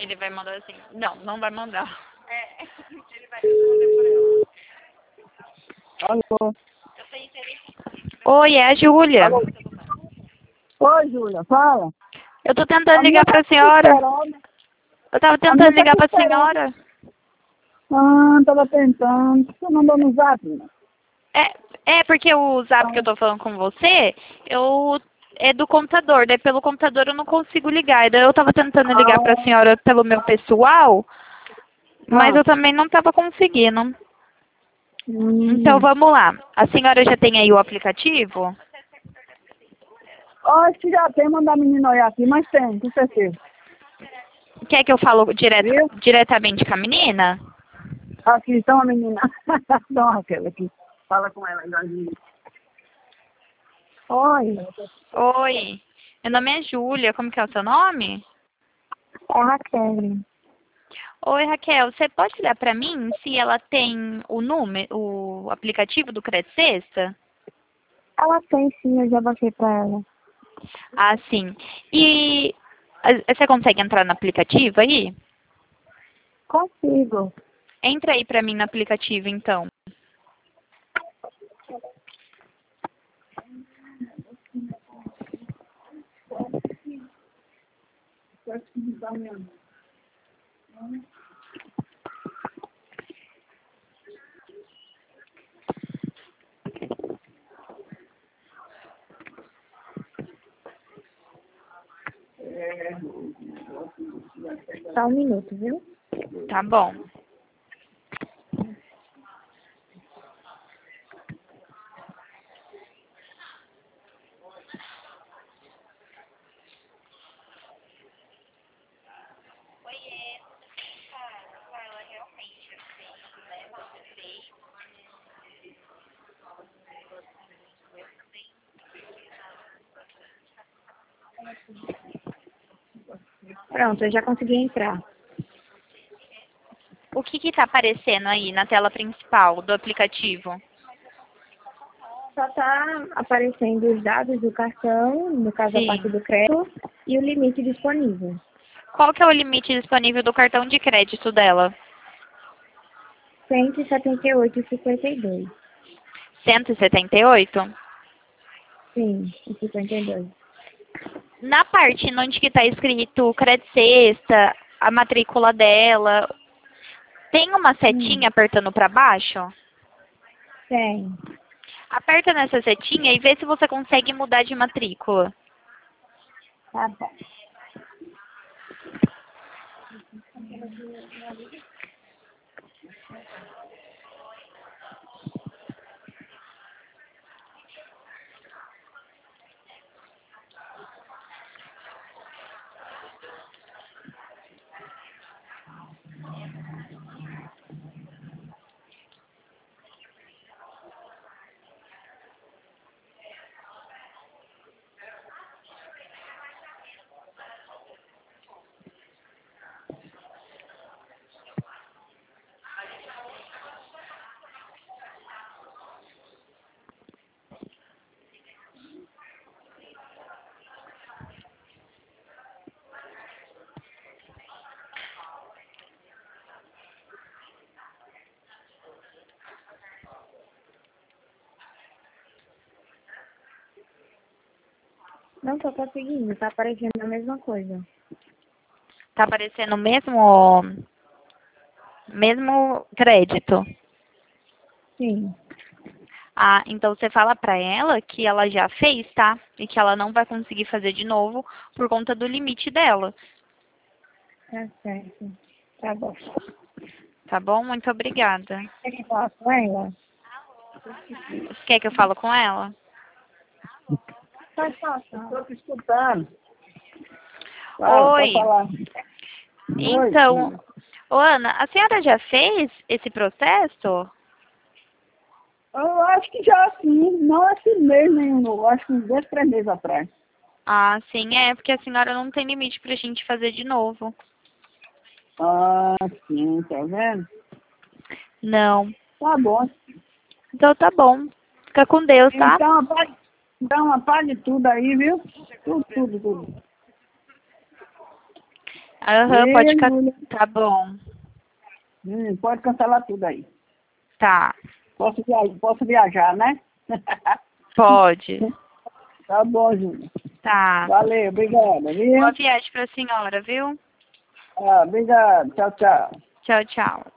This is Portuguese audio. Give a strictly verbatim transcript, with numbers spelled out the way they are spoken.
Ele vai mandar assim. Não, não vai mandar. É, ele vai responder por ela. Alô? Oi, é a Júlia. Alô? Oi, Júlia, fala. Eu tô tentando A minha ligar pra tá senhora. esperando. Eu tava A tentando minha tá ligar pra esperando. senhora. Ah, tava tentando. Você mandou no zap? Né? É, é porque o zap que eu tô falando com você, eu é do computador, daí pelo computador eu não consigo ligar. Daí eu tava tentando ligar pra Ah, senhora pelo meu pessoal, mas ah. eu também não tava conseguindo. Então Hum. vamos lá. A senhora já tem aí o aplicativo? Acho que já tem, mandar a menina olhar aqui, mas tem, com certeza. Quer que eu falo direto, Viu? diretamente com a menina? Aqui estão a menina. Dá uma Raquel aqui. Fala com ela, Jorginho. Oi, Oi, meu nome é Júlia, como que é o seu nome? é a Raquel. Oi, Raquel, você pode olhar para mim se ela tem o número, o aplicativo do Credit Sexta? Ela tem sim, eu já baixei pra ela. Ah, sim. E ah, você consegue entrar no aplicativo aí? Consigo. Entra aí para mim no aplicativo, então. Só um minuto, viu? Tá bom. Pronto, eu já consegui entrar. O que que tá aparecendo aí na tela principal do aplicativo? Só tá aparecendo os dados do cartão, no caso a parte Sim. do crédito, e o limite disponível. Qual que é o limite disponível do cartão de crédito dela? cento e setenta e oito reais e cinquenta e dois. cento e setenta e oito? Sim, e cinquenta e dois. Na parte onde que tá escrito Credit Sexta, a matrícula dela, tem uma Hum, setinha apertando para baixo? tem. Aperta nessa setinha e vê se você consegue mudar de matrícula. Tá bom. Não tô conseguindo, tá aparecendo a mesma coisa. Tá aparecendo o mesmo, mesmo crédito. Sim, Ah, então você fala pra ela que ela já fez, tá? E que ela não vai conseguir fazer de novo por conta do limite dela. tá certo. Tá bom. Tá bom? Muito obrigada. Você quer falar com ela? Você quer que eu fale com ela? Pode falar. Estou te escutando. Fala, pode Oi. falar. Oi, Então, filha. ô Ana, a senhora já fez esse processo? Eu acho que já sim, não esse mês nenhum, eu acho que uns dois, três meses atrás. Ah, sim, é, porque a senhora não tem limite pra gente fazer de novo. Ah, sim, tá vendo? Não. Tá bom. Então tá bom. Fica com Deus, tá? Então, apague, então, apague tudo aí, viu? Tudo, tudo, tudo. Aham, pode Ei, can... Júlia. Tá bom. Hum, pode cancelar tudo aí. Tá. Posso viajar, posso viajar, né? Pode. Tá bom, Júlia. Tá. Valeu, obrigada, viu? Boa viagem pra senhora, viu? Ah, obrigado. Tchau, tchau. Tchau, tchau.